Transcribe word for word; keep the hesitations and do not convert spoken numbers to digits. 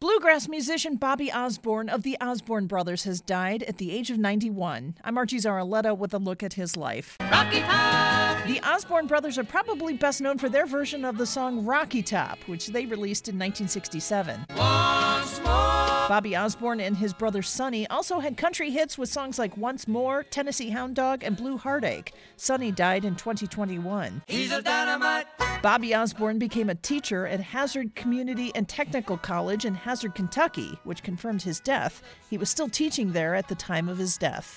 Bluegrass musician Bobby Osborne of the Osborne Brothers has died at the age of ninety-one. I'm Archie Zaraletta with a look at his life. Rocky Top! The Osborne Brothers are probably best known for their version of the song Rocky Top, which they released in nineteen sixty-seven. Once more! Bobby Osborne and his brother Sonny also had country hits with songs like Once More, Tennessee Hound Dog, and Blue Heartache. Sonny died in twenty twenty-one. He's a dynamite! Bobby Osborne became a teacher at Hazard Community and Technical College in Hazard, Kentucky, which confirmed his death. He was still teaching there at the time of his death.